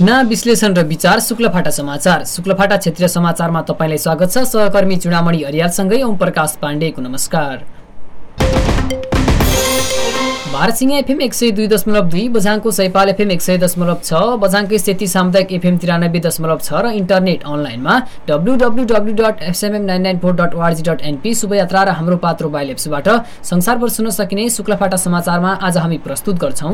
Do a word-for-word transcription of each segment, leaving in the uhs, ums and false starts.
घटना विश्लेषण र विचार शुक्लफाटा समाचार। शुक्लफाटा क्षेत्रीय समाचारमा तपाईलाई स्वागत छ। सहकर्मी चुडामणि हरियालसँगै ओम प्रकाश पाण्डेको नमस्कार। भारसिंह एफएम एक सय दुई दशमलव दुई, बझाङको सैपाल एफएम एक सय दशमलव छ, बझाङकै सेती सामुदायिक एफएम तिरानब्बे दशमलव छ र इन्टरनेट अनलाइनमा W W W dot FSMM nine nine four dot ORG dot NP Shubhayatra र हाम्रो पात्रो मोबाइल एप्सबाट संसारभर सुन्न सकिने शुक्लफाटा समाचारमा आज हामी प्रस्तुत गर्छौं।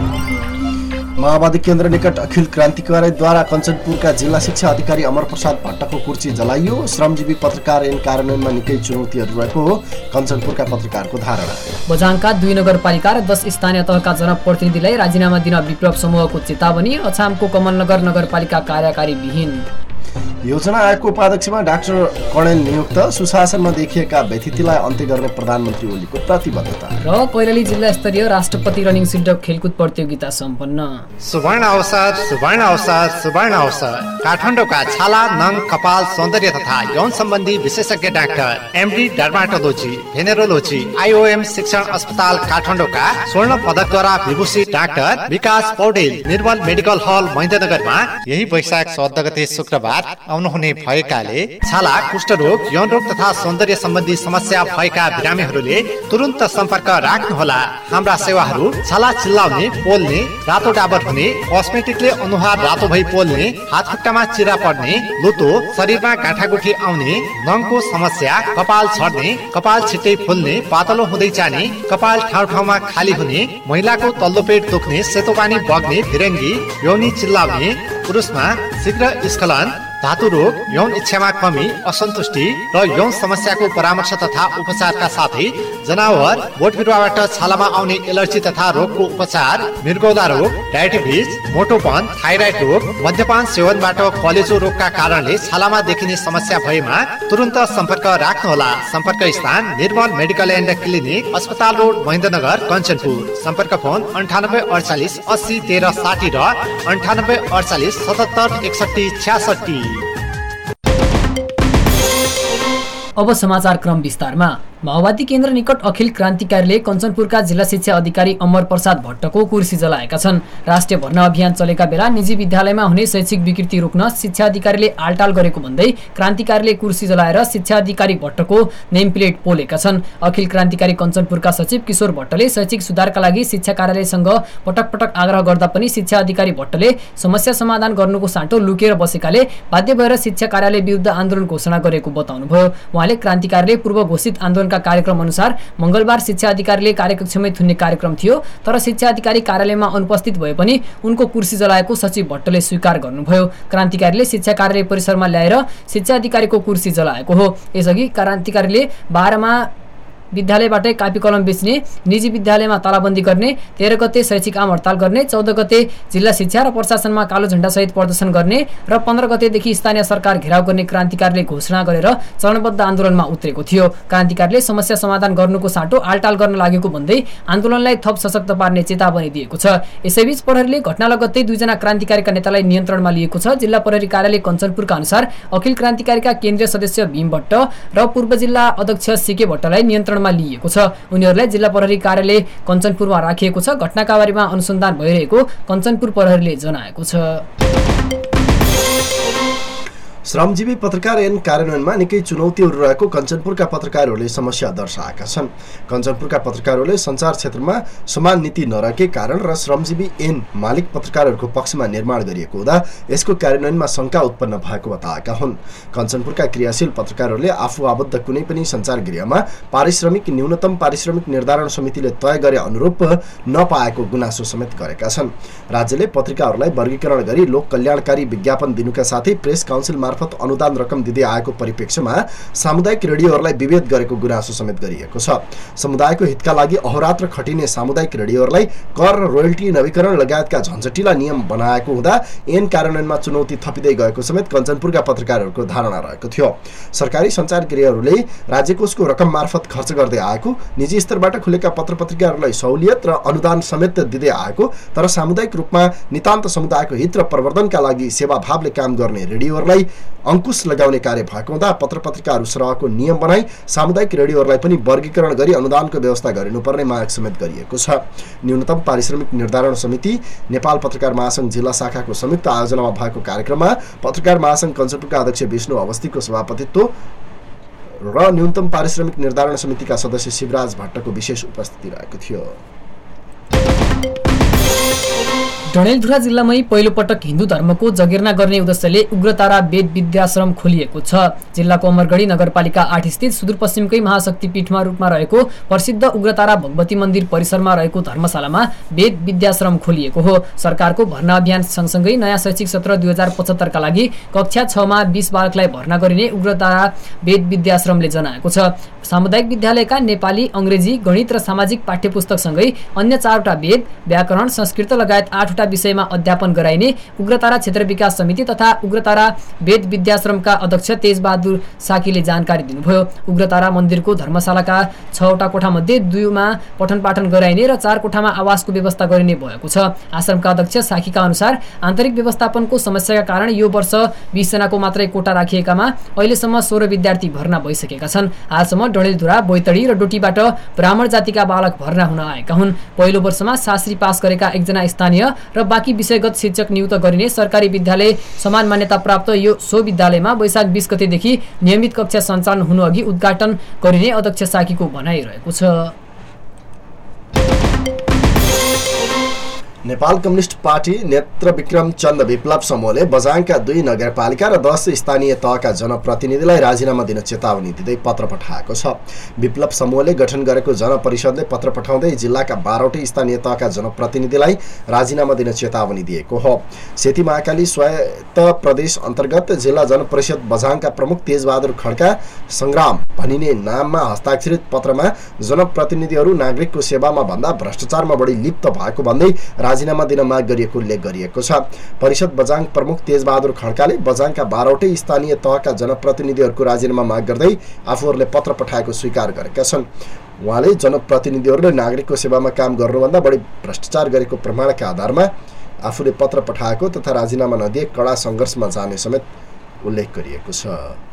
माओवादी केन्द्र निकट अखिल क्रान्तिकारीद्वारा कञ्चनपुरका जिल्ला शिक्षा अधिकारी अमर प्रसाद भट्टको कुर्सी जलाइयो। श्रमजीवी पत्रकार ऐन कार्यान्वयनमा निकै चुनौतीहरू रहेको हो कञ्चनपुरका पत्रकारको धारणा। बझाङका दुई नगरपालिका र दस स्थानीय तहका जनप्रतिनिधिलाई राजीनामा दिन विप्लव समूहको चेतावनी। अछामको कमलनगर नगरपालिका कार्यकारी विहीन। योजना आयोगको उपाध्यक्षमा डाक्टर कणेल नियुक्त। सुशासनमा देखिएका व्यथितिलाई अन्त्य गर्ने प्रधानमन्त्री ओलीको प्रतिबद्धता। र कैलाली जिल्ला स्तरीय राष्ट्रपति रनिङ सिल्ड खेलकुद प्रतियोगिता सम्पन्न। सुवर्ण अवसर सुवर्ण अवसर सुवर्ण अवसर काठमाडौँका छाला नङ कपाल सौन्दर्य तथा यौन सम्बन्धी विशेषज्ञ doctor MD dermatology venereology IOM शिक्षण अस्पताल काठमाडौँका स्वर्ण पदकद्वारा विभूषित डाक्टर विकास पौडेल निर्मल मेडिकल हल महेन्द्रनगरमा यही वैशाख चौध गते शुक्रबार आउनुहुने भएकाले छाला, कुष्ठरोग, यौन रोग तथा सौन्दर्य सम्बन्धी समस्या भएका बिरामीहरूले तुरुन्त सम्पर्क राख्नुहोला। हाम्रा सेवाहरू छाला चिल्लाउने, पोल्ने, रातो डाबर हुने, कस्मेटिकले अनुहार रातो भई पोल्ने, हात खुट्टामा चिरा पर्ने, लुतो, शरीरमा गाँठागुठी आउने, नङको समस्या, कपाल छर्ने, कपाल छिट्टै फुल्ने, पातलो हुँदै जाने, कपाल ठाउँ ठाउँमा खाली हुने, महिलाको तल्लो पेट दुख्ने, सेतो पानी बग्ने, फिरङ्गी, यौनी चिल्लाउने, पुरुषमा शीघ्र स्खलन, धातु रोग, यौन इच्छामा कमी, असन्तुष्टि र यौन समस्याको परामर्श तथा उपचारका साथै जनावर, बोट बिरुवाबाट छालामा आउने एलर्जी तथा रोगको उपचार, मृगौला रोग, डायबिटिज, मोटोपन, थाइराइड रोग, मद्यपान सेवनबाट कलेजो रोगका कारणले छालामा देखिने समस्या भएमा तुरुन्त सम्पर्क राख्नुहोला। सम्पर्क स्थान निर्मल मेडिकल एन्ड क्लिनिक, अस्पताल रोड, महेन्द्रनगर, कञ्चनपुर। सम्पर्क फोन अन्ठानब्बे अडचालिस अस्सी तेह्र साठी र अन्ठानब्बे अडचालिस सतहत्तर एकसठी छ्यासठी। अब समाचार क्रम विस्तारमा। माओवादी केन्द्र निकट अखिल क्रान्तिकारीले कञ्चनपुरका जिल्ला शिक्षा अधिकारी अमर प्रसाद भट्टको कुर्सी जलाएका छन्। राष्ट्रिय भर्ना अभियान चलेका बेला निजी विद्यालयमा हुने शैक्षिक विकृति रोक्न शिक्षा अधिकारीले आलटाल गरेको भन्दै क्रान्तिकारीले कुर्सी जलाएर शिक्षा अधिकारी भट्टको नेम प्लेट पोलेका छन्। अखिल क्रान्तिकारी कञ्चनपुरका सचिव किशोर भट्टले शैक्षिक सुधारका लागि शिक्षा कार्यालयसँग पटक पटक आग्रह गर्दा पनि शिक्षा अधिकारी भट्टले समस्या समाधान गर्नुको साटो लुकेर बसेकाले बाध्य भएर शिक्षा कार्यालय विरुद्ध आन्दोलन घोषणा गरेको बताउनुभयो। उहाँले क्रान्तिकारीले पूर्व घोषित आन्दोलन कार्यक्रम अनुसार मंगलबार शिक्षा अधिकारीले कार्यकक्षमै थुन्ने कार्यक्रम थियो, तर शिक्षा अधिकारी कार्यालयमा अनुपस्थित भए पनि उनको कुर्सी जलाएको सचिव भट्टले स्वीकार गर्नुभयो। क्रान्तिकारीले शिक्षा कार्यालय परिसरमा ल्याएर शिक्षा अधिकारीको कुर्सी जलाएको हो। यसअघि क्रान्तिकारीले बाह्रमा विद्यालयबाटै कापी कलम बेच्ने, निजी विद्यालयमा तालाबन्दी गर्ने, तेह्र गते शैक्षिक आम हडताल गर्ने, चौध गते जिल्ला शिक्षा र प्रशासनमा कालो झण्डा सहित प्रदर्शन गर्ने र पन्ध्र गतेदेखि स्थानीय सरकार घेराउ गर्ने क्रान्तिकारीले घोषणा गरेर चरणबद्ध आन्दोलनमा उत्रेको थियो। क्रान्तिकारीले समस्या समाधान गर्नुको साटो आलटाल गर्न लागेको भन्दै आन्दोलनलाई थप सशक्त पार्ने चेतावनी दिएको छ। यसैबीच प्रहरीले घटना लगत्तै दुईजना क्रान्तिकारीका नेतालाई नियन्त्रणमा लिएको छ। जिल्ला प्रहरी कार्यालय कञ्चनपुरका अनुसार अखिल क्रान्तिकारीका केन्द्रीय सदस्य भीम भट्ट र पूर्व जिल्ला अध्यक्ष सिके भट्टलाई नियन्त्रण लिएको छ। उनीहरूलाई जिल्ला प्रहरी कार्यालय कञ्चनपुरमा राखिएको छ। घटनाका बारेमा अनुसन्धान भइरहेको कञ्चनपुर प्रहरीले जनाएको छ। श्रमजीवी पत्रकार ऐन कार्यान्वयनमा निकै चुनौतीहरू रहेको कञ्चनपुरका पत्रकारहरूले समस्या दर्शाएका छन्। कञ्चनपुरका पत्रकारहरूले सञ्चार क्षेत्रमा समान नीति नरहेकै कारण र श्रमजीवी ऐन मालिक पत्रकारहरूको पक्षमा निर्माण गरिएको हुँदा यसको कार्यान्वयनमा शङ्का उत्पन्न भएको बताएका हुन्। कञ्चनपुरका क्रियाशील पत्रकारहरूले आफू आबद्ध कुनै पनि सञ्चार गृहमा पारिश्रमिक न्यूनतम पारिश्रमिक निर्धारण समितिले तय गरे अनुरूप नपाएको गुनासो समेत गरेका छन्। राज्यले पत्रिकाहरूलाई वर्गीकरण गरी लोक कल्याणकारी विज्ञापन दिनुका साथै प्रेस काउन्सिल मार्फत अनुदान रकम दिँदै आएको परिप्रेक्ष्यमा सामुदायिक रेडियोहरूलाई विभेद गरेको गुनासो समेत गरिएको छ। समुदायको हितका लागि अहोरात्र खटिने सामुदायिक रेडियोहरूलाई कर र रोयल्टी नवीकरण लगायतका झन्झटिला नियम बनाएको हुँदा ऐन कार्यान्वयनमा चुनौती थपिँदै गएको समेत कञ्चनपुरका पत्रकारहरूको धारणा रहेको थियो। सरकारी सञ्चार गृहहरूले राज्य कोषको रकम मार्फत खर्च गर्दै आएको, निजी स्तरबाट खुलेका पत्र पत्रिकाहरूलाई सहुलियत र अनुदान समेत दिँदै आएको, तर सामुदायिक रूपमा नितान्त समुदायको हित र प्रवर्धनका लागि सेवाभावले काम गर्ने रेडियोहरूलाई अङ्कुश लगाउने कार्य भएको हुँदा पत्र पत्रिकाहरू सरहको नियम बनाई सामुदायिक रेडियोहरूलाई पनि वर्गीकरण गरी अनुदानको व्यवस्था गरिनुपर्ने माग समेत गरिएको छ। न्यूनतम पारिश्रमिक निर्धारण समिति नेपाल पत्रकार महासंघ जिल्ला शाखाको संयुक्त आयोजनामा भएको कार्यक्रममा पत्रकार महासंघ कञ्चनपुरका अध्यक्ष विष्णु अवस्थीको सभापतित्व र न्यूनतम पारिश्रमिक निर्धारण समितिका सदस्य शिवराज भट्टको विशेष उपस्थिति रहेको थियो। डडेलधुरा जिल्लामै पहिलोपटक हिन्दू धर्मको जगेर्ना गर्ने उद्देश्यले उग्रतारा वेद विद्याश्रम खोलिएको छ। जिल्लाको अमरगढी नगरपालिका आठ स्थित सुदूरपश्चिमकै महाशक्तिपीठमा रूपमा रहेको प्रसिद्ध उग्रतारा भगवती मन्दिर परिसरमा रहेको धर्मशालामा वेद विद्याश्रम खोलिएको हो। सरकारको भर्ना अभियान सँगसँगै नयाँ शैक्षिक सत्र दुई हजार पचहत्तरका लागि कक्षा छमा बीस बालकलाई भर्ना गरिने उग्रतारा वेद विद्याश्रमले जनाएको छ। सामुदायिक विद्यालयका नेपाली, अङ्ग्रेजी, गणित र सामाजिक पाठ्यपुस्तकसँगै अन्य चारवटा वेद, व्याकरण, संस्कृत लगायत आठवटा विषयमा अध्यापन गराइने उग्रतारा क्षेत्र विकास समिति तथा उग्रतारा वेद विद्याश्रमका अध्यक्ष तेजबहादुर साकीले जानकारी दिनुभयो। उग्रतारा मन्दिरको धर्मशालाका छवटा कोठामध्ये दुईमा पठन पाठन गराइने र चार कोठामा आवासको व्यवस्था गरिने भएको छ। आश्रमका अध्यक्ष साकीका अनुसार आन्तरिक व्यवस्थापनको समस्याका कारण यो वर्ष बीस जनाको मात्रै कोठा राखिएकामा अहिलेसम्म सोह्र विद्यार्थी भर्ना भइसकेका छन्। हालसम्म डडेलधुरा, बैतडी र डोटीबाट ब्राह्मण जातिका बालक भर्ना हुन आएका हुन्। पहिलो वर्षमा शास्त्री पास गरेका एकजना स्थानीय र बाँकी विषयगत शिक्षक नियुक्त गरिने सरकारी विद्यालय समान मान्यता प्राप्त यो सो विद्यालयमा वैशाख बीस गतेदेखि नियमित कक्षा सञ्चालन हुनुअघि उद्घाटन गरिने अध्यक्ष साकीको भनाइरहेको छ। नेपाल कम्युनिस्ट पार्टी नेत्र विक्रम चन्द विप्लव समूहले बझाङका दुई नगरपालिका र दस स्थानीय तहका जनप्रतिनिधिलाई राजीनामा दिन चेतावनी दिँदै पत्र पठाएको छ। विप्लव समूहले गठन गरेको जनपरिषदले पत्र पठाउँदै जिल्लाका बाह्रवटै स्थानीय तहका जनप्रतिनिधिलाई राजीनामा दिन चेतावनी दिएको हो। सेती महाकाली स्वायत्त प्रदेश अन्तर्गत जिल्ला जनपरिषद बझाङका प्रमुख तेजबहादुर खड्का सङ्ग्राम भनिने नाममा हस्ताक्षरित पत्रमा जनप्रतिनिधिहरू नागरिकको सेवामा भन्दा भ्रष्टाचारमा बढी लिप्त भएको भन्दै राजीनामा दिन माग गरिएको उल्लेख गरिएको छ। परिषद बझाङ प्रमुख तेजबहादुर खड्काले बझाङका बाह्रवटै स्थानीय तहका जनप्रतिनिधिहरूको राजीनामा माग गर्दै आफूहरूले पत्र पठाएको स्वीकार गरेका छन्। उहाँले जनप्रतिनिधिहरूले नागरिकको सेवामा काम गर्नुभन्दा बढी भ्रष्टाचार गरेको प्रमाणका आधारमा आफूले पत्र पठाएको तथा राजीनामा नदिए कडा सङ्घर्षमा जाने समेत उल्लेख गरिएको छ।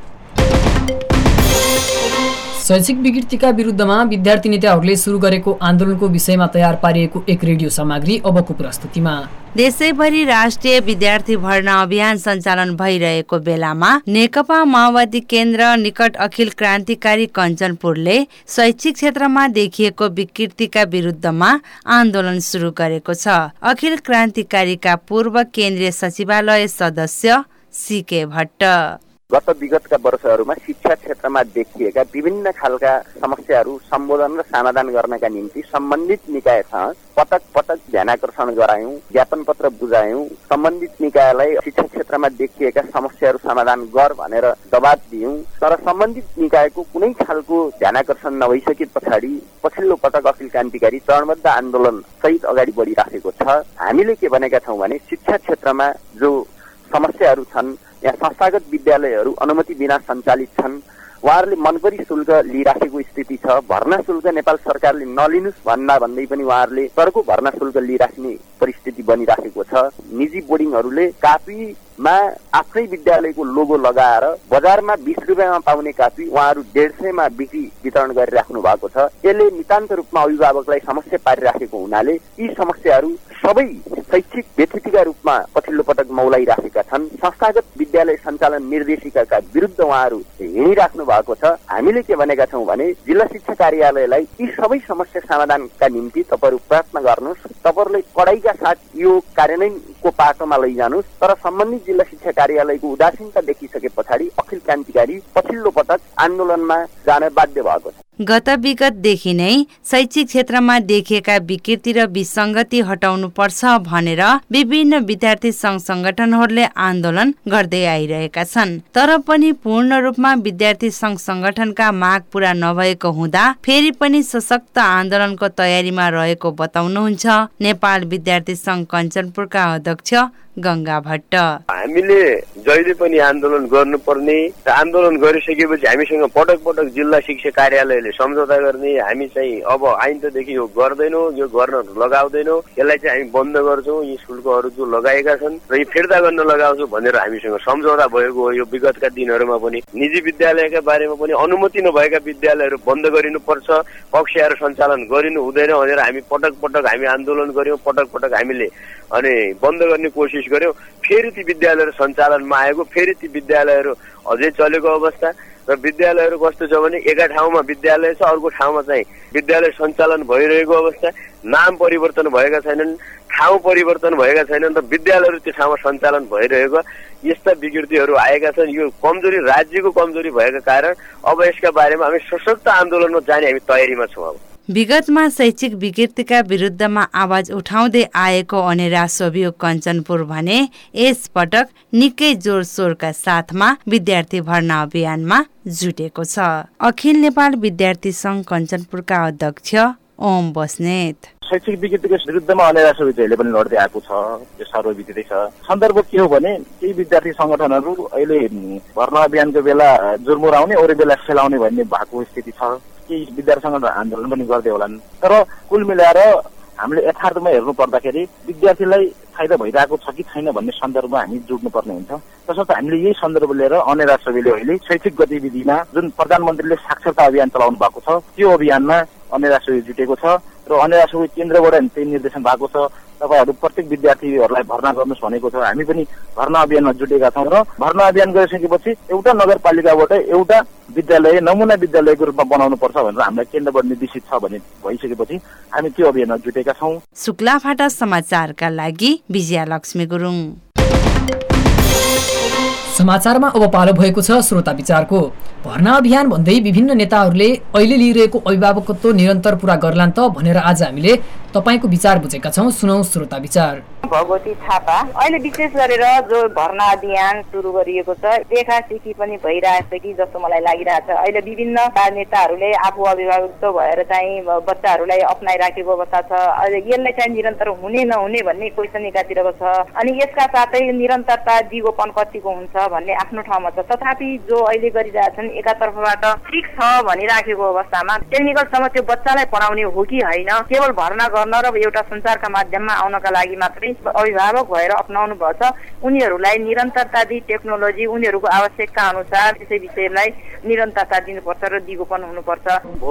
शैक्षिक विकृतिका विरुद्धमा विद्यार्थी नेताहरूले सुरु गरेको आन्दोलनको विषयमा तयार पारिएको एक रेडियो सामग्री अबको प्रस्तुतिमा। देशैभरि राष्ट्रिय विद्यार्थी भर्ना अभियान सञ्चालन भइरहेको बेलामा नेकपा माओवादी केन्द्र निकट अखिल क्रान्तिकारी कञ्चनपुरले शैक्षिक क्षेत्रमा देखिएको विकृतिका विरुद्धमा आन्दोलन सुरु गरेको छ। अखिल क्रान्तिकारीका पूर्व केन्द्रीय सचिवालय सदस्य सीके भट्ट गत विगतका वर्षहरूमा शिक्षा क्षेत्रमा देखिएका विभिन्न खालका समस्याहरू सम्बोधन र समाधान गर्नका निम्ति सम्बन्धित निकायसँग पटक पटक ध्यानाकर्षण गरायौं, ज्ञापन पत्र बुझायौं, सम्बन्धित निकायलाई शिक्षा क्षेत्रमा देखिएका समस्याहरू समाधान गर भनेर दबाब दियौं। तर सम्बन्धित निकायको कुनै खालको ध्यानाकर्षण नभइसके पछाडि पछिल्लो पटक अखिल क्रान्तिकारी चरणबद्ध आन्दोलन सहित अगाडि बढिराखेको छ। हामीले के भनेका छौं भने शिक्षा क्षेत्रमा जो समस्याहरू छन्, यहाँ संस्थागत विद्यालयहरू अनुमति बिना सञ्चालित छन्, उहाँहरूले मनपरी शुल्क लिइराखेको स्थिति छ। भर्ना शुल्क नेपाल सरकारले नलिनुस् भन्दा भन्दै पनि उहाँहरूले सरको भर्ना शुल्क लिइराख्ने परिस्थिति बनिराखेको छ। निजी बोर्डिङहरूले कापीमा आफ्नै विद्यालयको लोगो लगाएर बजारमा बिस रुपियाँमा पाउने कापी उहाँहरू डेढ सयमा बिक्री वितरण गरिराख्नु भएको छ। यसले नितान्त रूपमा अभिभावकलाई समस्या पारिराखेको हुनाले यी समस्याहरू सबै शैक्षिक व्यतिथिका रूपमा पछिल्लो पटक मौलाइराखेका छन्। संस्थागत विद्यालय सञ्चालन निर्देशिकाका विरुद्ध उहाँहरू हिँडिराख्नु भएको छ। हामीले के भनेका छौं भने जिल्ला शिक्षा कार्यालयलाई यी सबै समस्या समाधानका निम्ति तपाईहरू प्रयत्न गर्नुहोस्, तपाईहरूले कडाइका साथ यो कार्यान्वयनको पाटोमा लैजानुहोस्। तर सम्बन्धित जिल्ला शिक्षा कार्यालयको उदासीनता देखिसके पछाडि अखिल क्रान्तिकारी पछिल्लो पटक आन्दोलनमा जान बाध्य भएको छ। गत विगतदेखि नै शैक्षिक क्षेत्रमा देखिएका विकृति र विसङ्गति हटाउनु पर्छ भनेर विभिन्न विद्यार्थी सङ्घ संगठनहरूले आन्दोलन गर्दै आइरहेका छन्। तर पनि पूर्ण रूपमा विद्यार्थी सङ्घ संगठनका माग पूरा नभएको हुँदा फेरि पनि सशक्त आन्दोलनको तयारीमा रहेको बताउनुहुन्छ नेपाल विद्यार्थी सङ्घ कञ्चनपुरका अध्यक्ष गंगा भट्ट। हामीले जहिले पनि आन्दोलन गर्नुपर्ने, आन्दोलन गरिसकेपछि हामीसँग पटक पटक जिल्ला शिक्षा कार्यालयले सम्झौता गर्ने, हामी चाहिँ अब आइन्दादेखि यो गर्दैनौँ, यो गर्न लगाउँदैनौँ, यसलाई चाहिँ हामी बन्द गर्छौँ, यी शुल्कहरू जो लगाएका छन् र यी फिर्ता गर्न लगाउँछौँ भनेर हामीसँग सम्झौता भएको हो। यो विगतका दिनहरूमा पनि निजी विद्यालयका बारेमा पनि अनुमति नभएका विद्यालयहरू बन्द गरिनुपर्छ, कक्षाहरू सञ्चालन गरिनु हुँदैन भनेर हामी पटक पटक हामी आन्दोलन गर्यौँ, पटक पटक हामीले अनि बन्द गर्ने कोसिस गर्यौँ। फेरि ती विद्यालयहरू सञ्चालनमा आएको, फेरि ती विद्यालयहरू अझै चलेको अवस्था र विद्यालयहरू कस्तो छ भने एका ठाउँमा विद्यालय छ, अर्को ठाउँमा चाहिँ विद्यालय सञ्चालन भइरहेको अवस्था, नाम परिवर्तन भएका छैनन्, ठाउँ परिवर्तन भएका छैनन् र विद्यालयहरू त्यो ठाउँमा सञ्चालन भइरहेको यस्ता विकृतिहरू आएका छन्। यो कमजोरी राज्यको कमजोरी भएका कारण अब यसका बारेमा हामी सशक्त आन्दोलनमा जाने हामी तयारीमा छौँ। अब विगतमा शैक्षिक विकृतिका विरुद्धमा आवाज उठाउँदै आएको अनेरा सोभियो कञ्चनपुर भने यस पटक निकै जोरसोरका साथमा विद्यार्थी भर्ना अभियानमा जुटेको छ। अखिल नेपाल विद्यार्थी संघ कञ्चनपुरका अध्यक्ष ओम बस्नेत। शैक्षिक विकृतिको विरुद्धमा अनेरा सोभियोले पनि लड्दै आएको छ, यो सर्वविदितै छ। सन्दर्भ के हो भने केही विद्यार्थी संगठनहरू अहिले भर्ना अभियानको बेला जुर्मुराउने, अरू बेला खेलाउने भन्ने भएको स्थिति छ। केही विद्यार्थी संगठन आन्दोलन पनि गर्दै होलान्, तर कुल मिलाएर हामीले यथार्थमा हेर्नु पर्दाखेरि विद्यार्थीलाई फाइदा भइरहेको छ कि छैन भन्ने सन्दर्भमा हामी जुट्नुपर्ने हुन्छ। तसर्थ हामीले यही सन्दर्भ लिएर अनेरा सोभियोले अहिले शैक्षिक गतिविधिमा जुन प्रधानमन्त्रीले साक्षरता अभियान चलाउनु भएको छ त्यो अभियानमा अनेरा सोभियो जुटेको छ र अनेरा सोभियो केन्द्रबाट त्यही निर्देशन भएको छ, तपाईहरू प्रत्येक विद्यार्थीहरूलाई भर्ना गर्नुहोस् भनेको छ। हामी पनि भर्ना अभियानमा जुटेका छौँ र भर्ना अभियान गरिसकेपछि एउटा नगरपालिकाबाट एउटा विद्यालय नमुना विद्यालयको रूपमा बनाउनु पर्छ भनेर हामीलाई केन्द्रबाट निर्देशित छ भने भइसकेपछि हामी त्यो अभियानमा जुटेका छौँ। शुक्लाफाटा समाचारका लागि विजया लक्ष्मी गुरुङ। समाचारमा अब पालो भएको छ श्रोता विचारको। भर्ना अभियान भन्दै विभिन्न नेताहरूले अहिले लिइरहेको अभिभावकत्व निरन्तर पूरा गर्लान् त भनेर आज हामीले तपाईको विचार बुझेका छौं। सुनौ श्रोता विचार। भगवती थापा, अहिले विशेष गरेर जो भर्ना अभियान सुरु गरिएको छ देखासेखी पनि भइरहेछ कि जस्तो मलाई लागिरहेछ। अहिले विभिन्न नेताहरूले आफू अभिभावकत्व भएर चाहिँ बच्चाहरूलाई अपनाइराखेको अवस्था छ। यसलाई चाहिँ निरन्तर हुने नहुने भन्ने क्वेसन एकातिरको छ, अनि यसका साथै निरन्तरता दिगोपन कतिको हुन्छ भन्ने आफ्नो ठाउँमा छ। तथापि जो अहिले गरिरहेछन् एकातर्फबाट ठिक छ भनिराखेको अवस्थामा टेक्निकलसम्म त्यो बच्चालाई पढाउने हो कि होइन, केवल भर्ना गर्न र एउटा सञ्चारका माध्यममा आउनका लागि मात्रै अभिभावक भएर अपनाउनु पर्छ। उनीहरूलाई निरन्तरता दिई टेक्नोलोजी उनीहरूको आवश्यकता अनुसार त्यसै विषयलाई निरन्तरता दिनुपर्छ र दिगोपन हुनुपर्छ।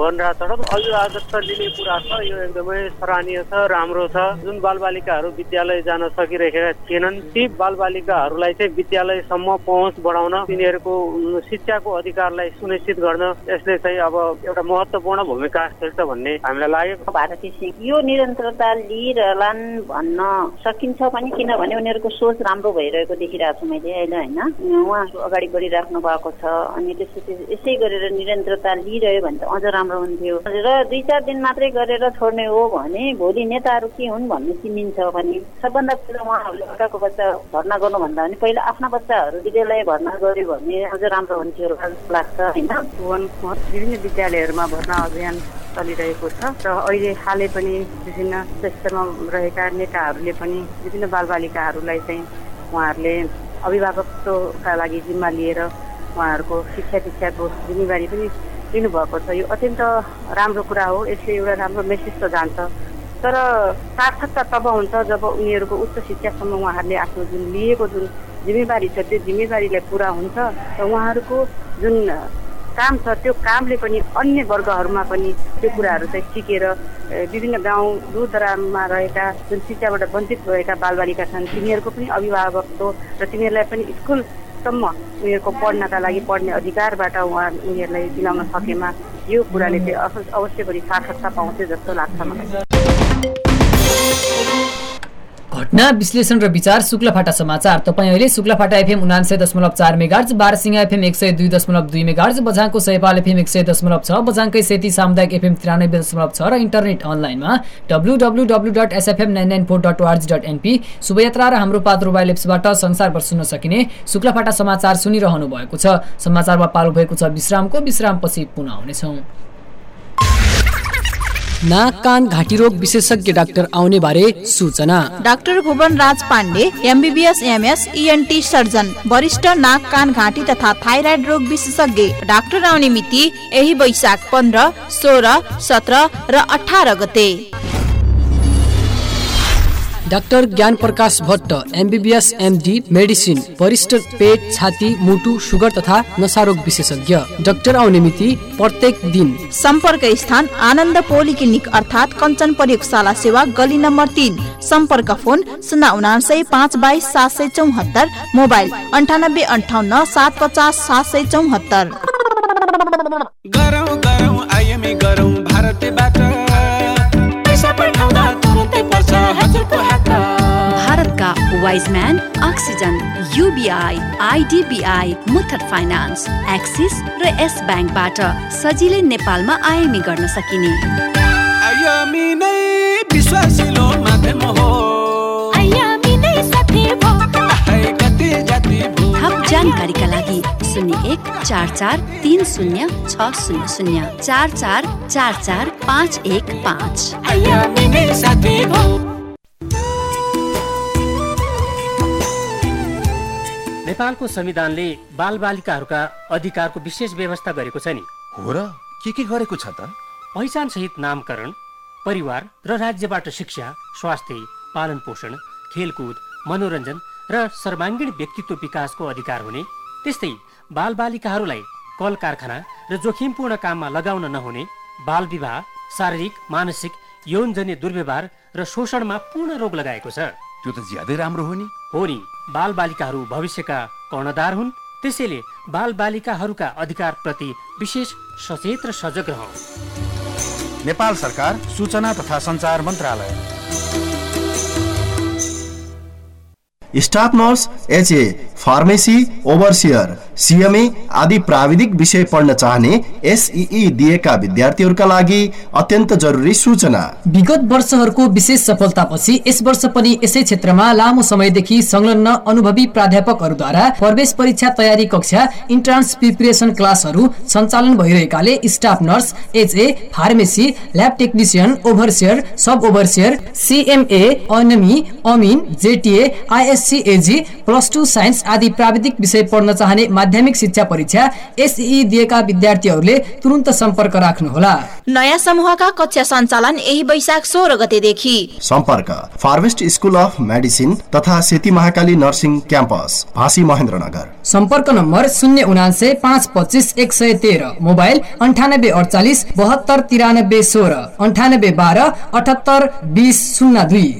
अभिभावकत्व लिने कुरा छ, यो एकदमै सराहनीय छ, राम्रो छ। जुन बालबालिकाहरू विद्यालय जान सकिरहेका थिएनन् ती बालबालिकाहरूलाई चाहिँ विद्यालयसम्म पहुँच बढाउन, तिनीहरूको शिक्षाको अधिकारलाई सुनिश्चित गर्न यसले चाहिँ अब एउटा महत्त्वपूर्ण भूमिका खेल्छ भन्ने हामीलाई लाग्यो। भारती सिंह, यो निरन्तरता लिइरहलान् भन्न सकिन्छ पनि, किनभने उनीहरूको सोच राम्रो भइरहेको देखिरहेको छु मैले अहिले होइन। उहाँहरू अगाडि बढिराख्नु भएको छ, अनि त्यसपछि यसै गरेर निरन्तरता लिइरह्यो भने त अझ राम्रो हुन्थ्यो। र दुई चार दिन मात्रै गरेर छोड्ने हो भने भोलि नेताहरू के हुन् भन्ने चिनिन्छ पनि। सबभन्दा पहिला उहाँहरूले अर्काको बच्चा भर्ना गर्नुभन्दा पनि पहिला आफ्ना बच्चाहरू विद्यालय भर्ना गर्यो भने अझ राम्रो हुन्थ्यो लाग्छ होइन। विभिन्न विद्यालयहरूमा भर्ना अभियान चलिरहेको छ र अहिले हालै पनि विभिन्न क्षेत्रमा रहेका नेताहरूले पनि विभिन्न बालबालिकाहरूलाई चाहिँ उहाँहरूले अभिभावकत्वका लागि जिम्मा लिएर उहाँहरूको शिक्षा दीक्षाको जिम्मेवारी पनि लिनुभएको छ। यो अत्यन्त राम्रो कुरा हो, यसले एउटा राम्रो मेसेज त जान्छ। तर सार्थकता तब हुन्छ जब उनीहरूको उच्च शिक्षासम्म उहाँहरूले आफ्नो जुन लिएको जुन जिम्मेवारी छ त्यो जिम्मेवारीलाई पुरा हुन्छ र उहाँहरूको जुन काम छ त्यो कामले पनि अन्य वर्गहरूमा पनि त्यो कुराहरू चाहिँ सिकेर विभिन्न गाउँ दूरदराजमा रहेका जुन शिक्षाबाट वञ्चित भएका बालबालिका छन् तिनीहरूको पनि अभिभावकत्व र तिनीहरूलाई पनि स्कुलसम्म उनीहरूको पढ्नका लागि पढ्ने अधिकारबाट उहाँ उनीहरूलाई दिलाउन सकेमा यो कुराले चाहिँ अवश्य पनि सार्थकता पाउँछ जस्तो लाग्छ मलाई। घटना विश्लेषण र विचार शुक्लाफाटा समाचार। तपाईँ अहिले शुक्लाफाटा एफएम उनान्सय दशमलव चार मेगाहर्ज, बारसिंहा एफएम एक सय दुई दशमलव दुई मेगाहर्ज, बझाङको सयपाल एफएम एक सय दशमलव छ, बझाङकै सेती सामुदायिक एफएम तिरानब्बे दशमलव छ र इन्टरनेट अनलाइनमा W W W dot SFM nine nine four dot ORG dot NP Shubhayatra र हाम्रो पात्र मोबाइल एप्सबाट संसारभर सुन्न सकिने शुक्लाफाटा समाचार सुनिरहनु भएको छ। समाचारमा पालो भएको छ विश्रामको। विश्रामपछि पुनः आउनेछौँ। नाक कान घाँटी रोग विशेषज्ञ डाक्टर आउने बारे सूचना। Doctor Bhuwan Raj Pandey MBBS MS ENT surgeon, वरिष्ठ नाक कान घाँटी तथा थाइराइड रोग विशेषज्ञ। डाक्टर आउने मिति यही वैशाख पन्ध्र, सोह्र, सत्र र अठार गते। Doctor Gyan Prakash Bhatt MBBS MD medicine, वरिष्ठ पेट, छाती, मुटु, सुगर तथा नसारोग विशेषज्ञ। डाक्टर आउने मिति प्रत्येक दिन। सम्पर्क स्थान आनन्द पोलिक्लिनिक अर्थात् कञ्चन प्रयोगशाला सेवा गली नम्बर तीन। सम्पर्क फोन शून्य उनासय पाँच बाइस सात सय चौहत्तर, मोबाइल अन्ठानब्बे अन्ठाउन्न सात पचास सात सय चौहत्तर। गरौँ गरौँ आइएमए गरौँ भारतबाट, पैसा पठाउँदा तुरुन्तै पर्छ हजुरको हातमा। भारतका Wiseman, oxygen, UBI, IDBI, Muthoot finance, Axis र एस ब्याङ्कबाट सजिलै नेपालमा आइएमए गर्न सकिने। आइएमए नै विश्वासिलो माध्यम हो, आइएमए नै साथी भो, गति जाति भो। थप जानकारीका लागि शून्य एक चार चार तीन शून्य छ शून्य शून्य चार चार चार चार पाँच एक पाँच। आइएमए नै साथी भो। नेपालको संविधानले बालबालिकाहरूका अधिकारको विशेष व्यवस्था गरेको छ नि। हो र, के के गरेको छ त? पहिचान सहित नामकरण, परिवार र राज्यबाट शिक्षा, स्वास्थ्य, पालन पोषण, खेलकुद, मनोरञ्जन र सर्वाङ्गीण व्यक्तित्व विकासको अधिकार हुने, त्यस्तै बालबालिकाहरूलाई कल कारखाना र जोखिमपूर्ण काममा लगाउन नहुने, बाल विवाह, शारीरिक, मानसिक, यौनजन्य दुर्व्यवहार र शोषणमा पूर्ण रोक लगाएको छ। त्यो त ज्यादै राम्रो हो नि। हो नि, बाल बालिकाहरू भविष्यका कर्णधार हुन्, त्यसैले बाल बालिकाहरूका अधिकार प्रति विशेष सचेत र सजग रहौं। नेपाल सरकार सूचना तथा सञ्चार मन्त्रालय। Staff nurse, HA, pharmacy, overseer, CMA आदि प्राविधिक विषय पढ्न चाहने एसईई दिएका विद्यार्थीहरूका लागि अत्यन्त जरुरी सूचना। विगत वर्षहरूको विशेष सफलतापछि यस वर्ष पनि यसै क्षेत्रमा लामो समयदेखि संलग्न अनुभवी प्राध्यापकहरूद्वारा प्रवेश परीक्षा तयारी कक्षा, इन्ट्रान्स प्रिपरेसन क्लासहरू सञ्चालन भइरहेकाले staff nurse, HA, pharmacy, lab technician, overseer, sub overseer, CMA, ANM, अमिन, JTA, ISCAG, plus two science आदि प्राविधिक विषय पढ्न चाहने माध्यमिक शिक्षा परीक्षा एसईई दिएका विद्यार्थीहरूले तुरुन्त सम्पर्क राख्नुहोला। नयाँ समूहका कक्षा सञ्चालन यही वैशाख सोह्र गतेदेखि। सम्पर्क फार्मेस्ट स्कुल अफ मेडिसिन तथा सेती महाकाली नर्सिङ क्याम्पस, भाँसी महेन्द्रनगर। सम्पर्क नम्बर शून्य उनान्सय पाँच पच्चिस एक सय तेह्र, मोबाइल अन्ठानब्बे अडचालिस बहत्तर तिरानब्बे सोह्र, अन्ठानब्बे बाह्र अठहत्तर बिस शून्य दुई।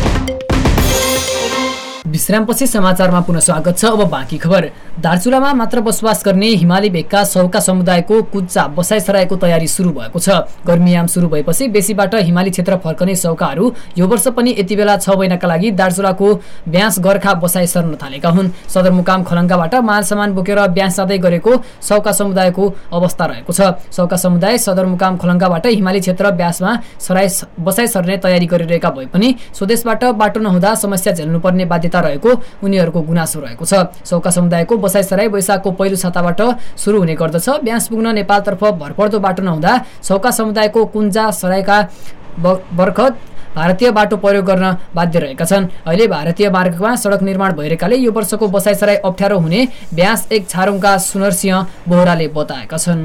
विश्रामपछि समाचारमा पुनः स्वागत छ। अब बाँकी खबर। दार्चुलामा मात्र बसोबास गर्ने हिमाली भेगका सौका समुदायको कुच्चा बसाइसराईको तयारी सुरु भएको छ। गर्मीयाम सुरु भएपछि बेसीबाट हिमाली क्षेत्र फर्कने सौकाहरू यो वर्ष पनि यति बेला छ महिनाका लागि दार्चुलाको ब्यास गर्खा बसाइ सर्न थालेका हुन्। सदरमुकाम खलङ्गाबाट माल सामान बोकेर ब्यास जाँदै गरेको सौका समुदायको अवस्था रहेको छ। सौका समुदाय सदरमुकाम खलङ्गाबाट हिमाली क्षेत्र ब्यासमा सराई बसाइ सर्ने तयारी गरिरहेका भए पनि स्वदेशबाट बाटो नहुँदा समस्या झेल्नुपर्ने बाध्यता रहेको उनीहरूको गुनासो रहेको छ। सौका समुदायको बसाइसराई वैशाखको पहिलो साताबाट सुरु हुने गर्दछ। ब्यास पुग्न नेपालतर्फ भरपर्दो बाटो नहुँदा सौका समुदायको कुञ्जा सराईका बर्खत भारतीय बाटो प्रयोग गर्न बाध्य रहेका छन्। अहिले भारतीय मार्गमा सडक निर्माण भइरहेकाले यो वर्षको बसाइसराई अप्ठ्यारो हुने ब्यास एक छारुङका सुनरसिंह बोहराले बताएका छन्।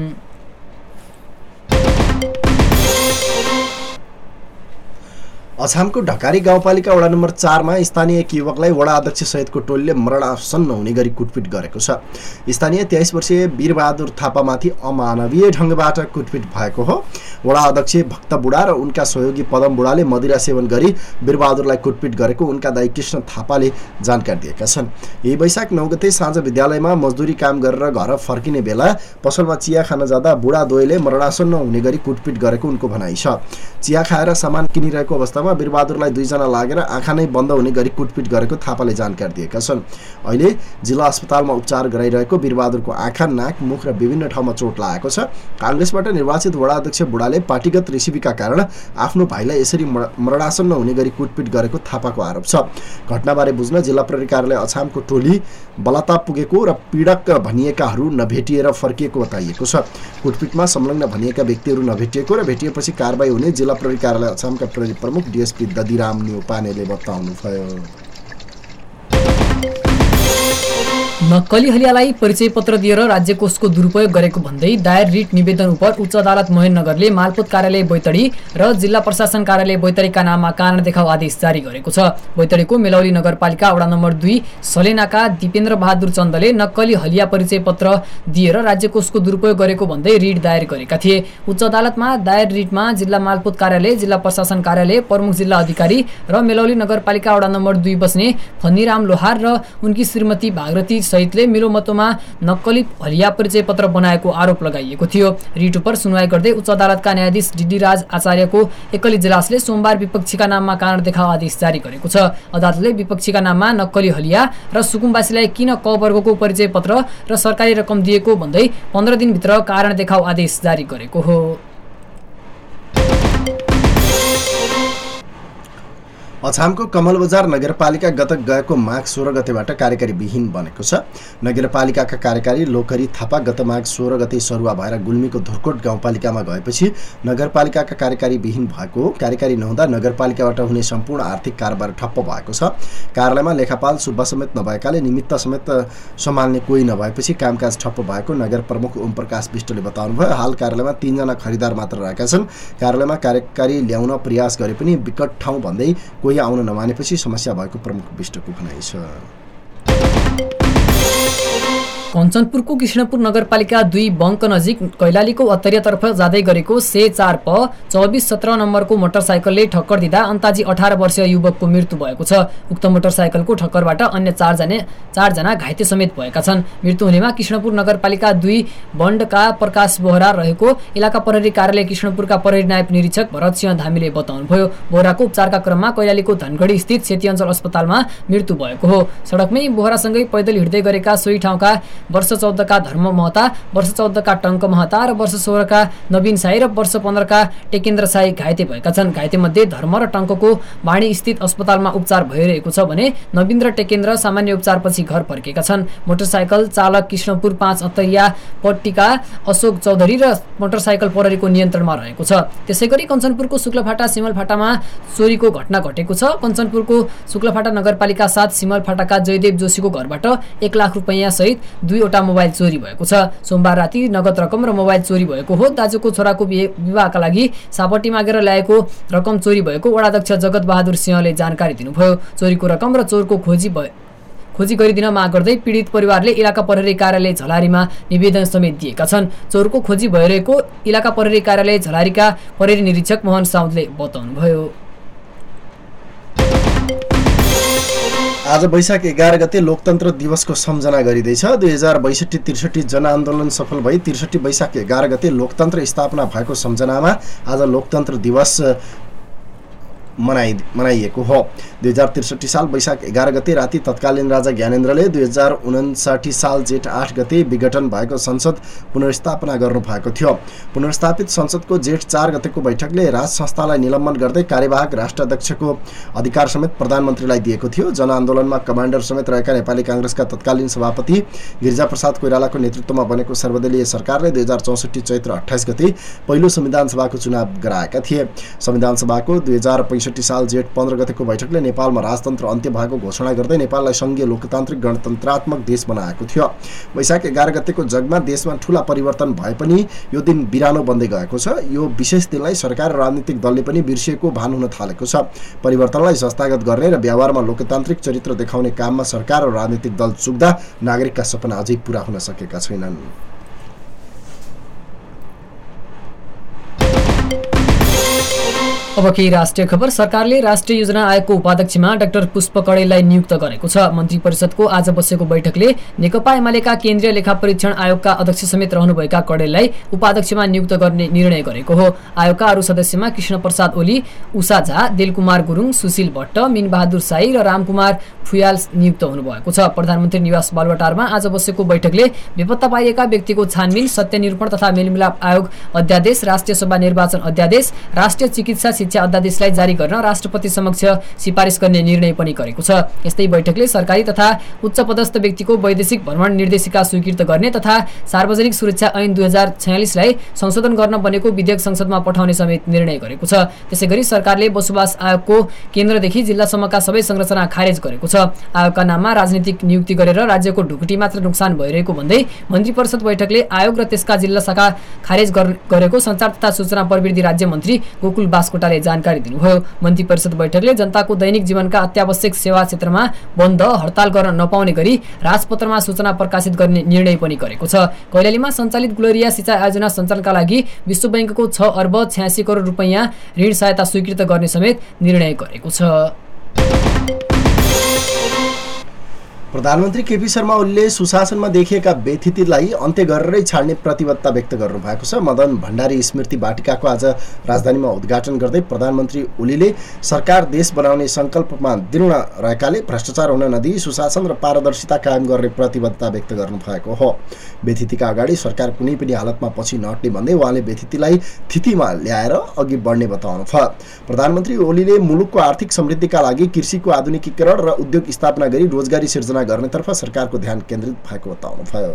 अछामको ढकारी गाउँपालिका वडा नम्बर चारमा स्थानीय एक युवकलाई वडा अध्यक्ष सहितको टोलीले मरणासन्न हुने गरी कुटपिट गरेको छ। स्थानीय तेइस वर्षीय वीरबहादुर थापामाथि अमानवीय ढङ्गबाट कुटपिट भएको हो। वडा अध्यक्ष भक्त बुढा र उनका सहयोगी पदम बुढाले मदिरा सेवन गरी वीरबहादुरलाई कुटपिट गरेको उनका दाइ कृष्ण थापाले जानकारी दिएका छन्। यही वैशाख नौ गते साँझ विद्यालयमा मजदुरी काम गरेर घर फर्किने बेला पसलमा चिया खान जाँदा बुढा द्वयले मरणासन्न हुने गरी कुटपिट गरेको उनको भनाइ छ। चिया खाएर सामान किनिरहेको अवस्थामा वीरबहादुरलाई दुईजना लागेर आँखा नै बन्द हुने गरी कुटपिट गरेको थापाले जानकारी दिएका छन्। अहिले जिल्ला अस्पतालमा उपचार गराइरहेको वीरबहादुरको आँखा, नाक, मुख र विभिन्न ठाउँमा चोट लागेको छ। काङ्ग्रेसबाट निर्वाचित वडा अध्यक्ष बुढाले पार्टीगत रेसिपीका कारण आफ्नो भाइलाई यसरी मरणासन्न हुने गरी कुटपिट गरेको थापाको आरोप छ। घटनाबारे बुझ्न जिल्ला प्रहरी कार्यालय अछामको टोली बलाता पुगेको र पीडक भनिएकाहरू नभेटिएर फर्किएको बताइएको छ। कुटपिटमा संलग्न भनिएका व्यक्तिहरू नभेटिएको र भेटिएपछि कारबाही हुने जिल्ला जिल्ला प्रहरी कार्यालय अछामका प्रहरी प्रमुख डिएसपी ददिराम न्युपानेले बताउनुभयो। नक्कली हलियालाई परिचय पत्र दिएर राज्य कोषको दुरुपयोग गरेको भन्दै दायर रिट निवेदन उप उच्च अदालत महेन्द्रनगरले मालपोत कार्यालय बैतडी र जिल्ला प्रशासन कार्यालय बैतडीका नाममा कारण देखाउ आदेश जारी गरेको छ। बैतडीको मेलौली नगरपालिका वडा नम्बर दुई सलेनाका दिपेन्द्र बहादुर चन्दले नक्कली हलिया परिचय पत्र दिएर राज्य कोषको दुरुपयोग गरेको भन्दै रिट दायर गरेका थिए। उच्च अदालतमा दायर रिटमा जिल्ला मालपोत कार्यालय, जिल्ला प्रशासन कार्यालय, प्रमुख जिल्ला अधिकारी र मेलौली नगरपालिका वडा नम्बर दुई बस्ने फन्नीराम लोहार र उनकी श्रीमती भागरती सहितले मिलोमतोमा नक्कली हलिया परिचय पत्र बनाएको आरोप लगाइएको थियो। रिट उपर सुनवाई गर्दै उच्च अदालतका न्यायाधीश डीडी राज आचार्यको एकल इजलासले सोमबार विपक्षीका नाममा कारण देखाउ आदेश जारी गरेको छ। अदालतले विपक्षीका नाममा नक्कली हलिया र सुकुम्बासीलाई किन क वर्गको परिचय पत्र र सरकारी रकम दिएको भन्दै पन्ध्र दिनभित्र कारण देखाउ आदेश जारी गरेको हो। अछामको कमल बजार नगरपालिका गत गएको माघ सोह्र गतेबाट कार्यकारी विहीन बनेको छ। नगरपालिकाका कार्यकारी लोकरी थापा गत माघ सोह्र गते सरुवा भएर गुल्मीको धुर्कोट गाउँपालिकामा गएपछि नगरपालिकाका कार्यकारी विहीन भएको। कार्यकारी नहुँदा नगरपालिकाबाट हुने सम्पूर्ण आर्थिक कारोबार ठप्प भएको छ। कार्यालयमा लेखापाल सुब्बा समेत नभएकाले निमित्त समेत सम्हाल्ने कोही नभएपछि कामकाज ठप्प भएको नगर प्रमुख ओम प्रकाश विष्टले बताउनुभयो। हाल कार्यालयमा तीनजना खरिदार मात्र रहेका छन्। कार्यालयमा कार्यकारी ल्याउन प्रयास गरे पनि विकट ठाउँ भन्दै आउन नमानेपछि समस्या भएको प्रमुख विष्टको भनाइ छ। कञ्चनपुरको कृष्णपुर नगरपालिका दुई बङ्क नजिक कैलालीको अत्तरियातर्फ जाँदै गरेको से चार प चौबिस सत्र नम्बरको मोटरसाइकलले ठक्कर दिँदा अन्ताजी अठार वर्षीय युवकको मृत्यु भएको छ। उक्त मोटरसाइकलको ठक्करबाट अन्य चारजना चारजना घाइते समेत भएका छन्। मृत्यु हुनेमा कृष्णपुर नगरपालिका दुई बन्डका प्रकाश बोहरा रहेको इलाका प्रहरी कार्यालय कृष्णपुरका प्रहरी नायब निरीक्षक भरत सिंह धामीले बताउनुभयो। बोहराको उपचारका क्रममा कैलालीको धनगढी स्थित सेती अञ्चल अस्पतालमा मृत्यु भएको हो। सडकमै बोहरासँगै पैदल हिँड्दै गरेका सोही ठाउँका वर्ष चौधका धर्म महता, वर्ष चौधका टङ्क महता र वर्ष सोह्रका नवीन साई र वर्ष पन्ध्रका टेकेन्द्र साई घाइते भएका छन्। घाइते मध्ये धर्म र टङ्कको वाणी स्थित अस्पतालमा उपचार भइरहेको छ भने नवीन र टेकेन्द्र सामान्य उपचारपछि घर फर्केका छन्। मोटरसाइकल चालक कृष्णपुर पाँच अत्तरिया पट्टीका अशोक चौधरी र मोटरसाइकल प्रहरीको नियन्त्रणमा रहेको छ। त्यसैगरी कञ्चनपुरको शुक्लफाटा सिमलफाटामा चोरीको घटना घटेको छ। कञ्चनपुरको शुक्लफाटा नगरपालिका साथ सिमलफाटाका जयदेव जोशीको घरबाट एक लाख रुपैयाँ सहित दुईवटा मोबाइल चोरी भएको छ। सोमबार राति नगद रकम र मोबाइल चोरी भएको हो। दाजुको छोराको विवाहका लागि सापट्टी मागेर ल्याएको रकम चोरी भएको वडाध्यक्ष जगत बहादुर सिंहले जानकारी दिनुभयो। चोरीको रकम र चोरको खोजी भए खोजी गरिदिन माग गर्दै पीडित परिवारले इलाका प्रहरी कार्यालय झलारीमा निवेदन समेत दिएका छन्। चोरको खोजी भइरहेको इलाका प्रहरी कार्यालय झलारीका प्रहरी निरीक्षक मोहन साउदले बताउनुभयो। आज वैशाख एघार गते लोकतन्त्र दिवसको सम्झना गरिँदैछ। दुई हजार बैसठी त्रिसठी जनआन्दोलन सफल भई त्रिसठी वैशाख एघार गते लोकतन्त्र स्थापना भएको सम्झनामा आज लोकतन्त्र दिवस मनाइ मनाइएको हो। दुई हजार त्रिसठी साल वैशाख एघार गते राति तत्कालीन राजा ज्ञानेन्द्रले दुई हजार उनासाठी साल जेठ आठ गते विघटन भएको संसद पुनर्स्थापना गर्नु भएको थियो। पुनर्स्थापित संसदको जेठ चार गतेको बैठकले राज संस्थालाई निलम्बन गर्दै कार्यवाहक राष्ट्राध्यक्षको अधिकार समेत प्रधानमन्त्रीलाई दिएको थियो। जनआन्दोलनमा कमान्डर समेत रहेका नेपाली काङ्ग्रेसका तत्कालीन सभापति गिरिजाप्रसाद कोइरालाको नेतृत्वमा बनेको सर्वदलीय सरकारले दुई हजार चौसठी चैत्र अठाइस गते पहिलो संविधान सभाको चुनाव गराएका थिए। संविधान सभाको दुई हजार पैँसठी साल जेठ पन्ध्र गतेको बैठकले नेपालमा राजतन्त्र अन्त्य भएको घोषणा गर्दै नेपाललाई संघीय लोकतान्त्रिक गणतन्त्रात्मक देश बनाएको थियो। वैशाख एघार गतेको जगमा देशमा ठूला परिवर्तन भए पनि यो दिन बिरानो बन्दै गएको छ। यो विशेष दिनलाई सरकार र राजनीतिक दलले पनि बिर्सिएको भान हुन थालेको छ। परिवर्तनलाई संस्थागत गर्ने र व्यवहारमा लोकतान्त्रिक चरित्र देखाउने काममा सरकार र राजनीतिक दल चुक्दा नागरिकका सपना अझै पूरा हुन सकेका छैनन्। अब केही राष्ट्रिय खबर। सरकारले राष्ट्रिय योजना आयोगको उपाध्यक्षमा डाक्टर पुष्प कडेललाई नियुक्त गरेको छ। मन्त्री परिषदको आज बसेको बैठकले नेकपा एमालेका केन्द्रीय लेखा परीक्षण आयोगका अध्यक्ष समेत रहनुभएका कडेललाई उपाध्यक्षमा नियुक्त गर्ने निर्णय गरेको हो। आयोगका अरू सदस्यमा कृष्ण प्रसाद ओली, उषा झा, दिलकुमार गुरुङ, सुशील भट्ट, मिनबहादुर साई र रामकुमार फुयाल नियुक्त हुनुभएको छ। प्रधानमन्त्री निवास बालुवाटारमा आज बसेको बैठकले बेपत्ता पाइएका व्यक्तिको छानबिन, सत्यनिरूपण तथा मेलमिलाप आयोग अध्यादेश, राष्ट्रिय सभा निर्वाचन अध्यादेश, राष्ट्रिय चिकित्सा शिक्षा अध्यादेशलाई जारी गर्न राष्ट्रपति समक्ष सिफारिस गर्ने निर्णय पनि गरेको छ। यस्तै बैठकले सरकारी तथा उच्च पदस्थ व्यक्तिको वैदेशिक भ्रमण निर्देशिका स्वीकृत गर्ने तथा सार्वजनिक सुरक्षा ऐन दुई हजार छयालिसलाई संशोधन गर्न बनेको विधेयक संसदमा पठाउने समेत निर्णय गरेको छ। त्यसैगरी सरकारले बसोबास आयोगको केन्द्रदेखि जिल्लासम्मका सबै संरचना खारेज गरेको छ। आयोगका नाममा राजनीतिक नियुक्ति गरेर राज्यको ढुकुटी मात्र नोक्सान भइरहेको भन्दै मन्त्री परिषद बैठकले आयोग र त्यसका जिल्ला शाखा खारेज गरेको सञ्चार तथा सूचना प्रविधि राज्य मन्त्री गोकुल बास्कोटाले जानकारी दिनुभयो। मन्त्री परिषद बैठकले जनताको दैनिक जीवनका अत्यावश्यक सेवा क्षेत्रमा बन्द हडताल गर्न नपाउने गरी राजपत्रमा सूचना प्रकाशित गर्ने निर्णय पनि गरेको छ। कैलालीमा सञ्चालित ग्लोरिया सिंचाइ आयोजना सञ्चालनका लागि विश्व बैंकको छ अर्ब छयासी करोड रुपैयाँ ऋण सहायता स्वीकृत गर्ने समेत निर्णय गरेको छ। प्रधानमन्त्री केपी शर्मा ओलीले सुशासनमा देखिएका व्यथितिलाई अन्त्य गरेरै छाड्ने प्रतिबद्धता व्यक्त गर्नु भएको छ। मदन भण्डारी स्मृति वाटिकाको आज राजधानीमा उद्घाटन गर्दै प्रधानमन्त्री ओलीले सरकार देश बनाउने सङ्कल्पमा दृढ रहेकाले भ्रष्टाचार हुन नदिई सुशासन र पारदर्शिता कायम गर्ने प्रतिबद्धता व्यक्त गर्नु भएको हो। व्यथितिका अगाडि सरकार कुनै पनि हालतमा पछि नहट्ने भन्दै उहाँले व्यथितिलाई थितिमा ल्याएर अघि बढ्ने बताउनु भयो। प्रधानमन्त्री ओलीले मुलुकको आर्थिक समृद्धिका लागि कृषिको आधुनिकीकरण र उद्योग स्थापना गरी रोजगारी सिर्जना गर्नेतर्फ सरकारको ध्यान केन्द्रित भएको बताउनुभयो।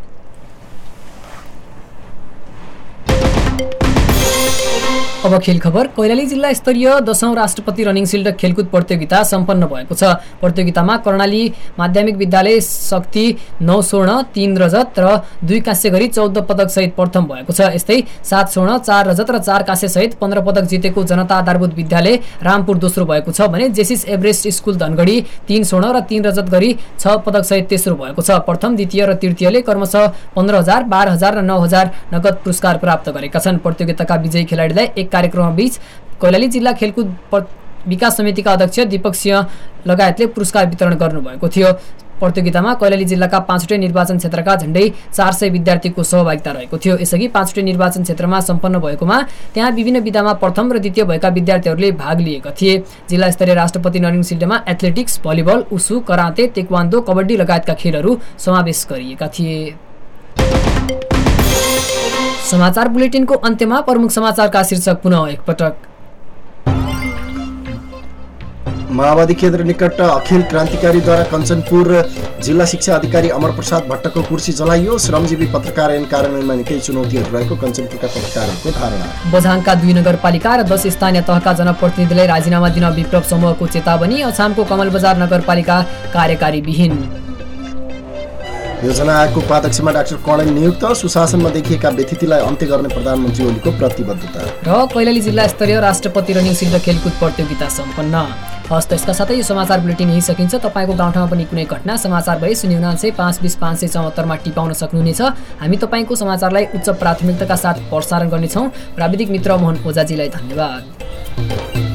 अब खेल खबर। कैलाली जिल्ला स्तरीय दशौं राष्ट्रपति रनिङ सिल्ड खेलकुद प्रतियोगिता सम्पन्न भएको छ। प्रतियोगितामा कर्णाली माध्यमिक विद्यालय शक्ति नौ स्वर्ण तीन रजत र दुई काँस्य गरी चौध पदक सहित प्रथम भएको छ। यस्तै सात स्वर्ण चार रजत र चार काँस्य सहित पन्ध्र पदक जितेको जनता आधारभूत विद्यालय रामपुर दोस्रो भएको छ भने जेसिस एभरेस्ट स्कुल धनगढी तीन स्वर्ण र तीन रजत गरी छ पदक सहित तेस्रो भएको छ। प्रथम द्वितीय र तृतीयले क्रमशः पन्ध्र हजार बाह्र हजार र नौ हजार नगद पुरस्कार प्राप्त गरेका छन्। प्रतियोगिताका विजयी खेलाडीलाई एक कार्यक्रम बीच कैलाली जिल्ला खेलकुद विकास समितिका अध्यक्ष दीपक सिंह लगायतले पुरस्कार वितरण गर्नुभएको थियो। प्रतियोगितामा कैलाली जिल्लाका पाँचवटै निर्वाचन क्षेत्रका झण्डै चार सय विद्यार्थीको सहभागिता रहेको थियो। यसअघि पाँचवटै निर्वाचन क्षेत्रमा सम्पन्न भएकोमा त्यहाँ विभिन्न विधामा प्रथम र द्वितीय भएका विद्यार्थीहरूले भाग लिएका थिए। जिल्ला स्तरीय राष्ट्रपति रनिङ सिल्डमा athletics, volleyball, wushu, karate, taekwondo, kabaddi लगायतका खेलहरू समावेश गरिएका थिए। समाचार बुलेटिनको अन्त्यमा प्रमुख समाचारका शीर्षक पुनः एकपटक। माओवादी केन्द्र निकट अखिल क्रान्तिकारीद्वारा कञ्चनपुर जिल्ला शिक्षा अधिकारी अमर प्रसाद भट्टको कुर्सी जलाइयो। श्रमजीवी पत्रकार ऐन कार्यान्वयनमा निकै चुनौतीहरू रहेको कञ्चनपुरका पत्रकारहरूको धारणा। बझाङका दुई नगरपालिका र दस स्थानीय तहका जनप्रतिनिधिलाई राजीनामा दिन विप्लव समूहको चेतावनी। अछामको कमलबजार नगरपालिका कार्यकारी विहीन। योजना आयोगको उपाध्यक्षमा डाक्टर कर्णेल नियुक्त। सुशासनमा देखिएका व्यथितिलाई अन्त्य गर्ने प्रधानमन्त्री ओलीको प्रतिबद्धता। र कैलाली जिल्ला स्तरीय राष्ट्रपति रनिङ सिल्ड खेलकुद प्रतियोगिता सम्पन्न। हस्त यसका साथै यो समाचार बुलेटिन यही सकिन्छ। तपाईँको गाउँठाउँमा पनि कुनै घटना समाचार भए शून्य उनान्सय पाँच बिस पाँच सय चौहत्तरमा टिपाउन सक्नुहुनेछ। हामी तपाईँको समाचारलाई उच्च प्राथमिकताका साथ प्रसारण गर्नेछौँ। प्राविधिक मित्र मोहन ओझाजीलाई धन्यवाद।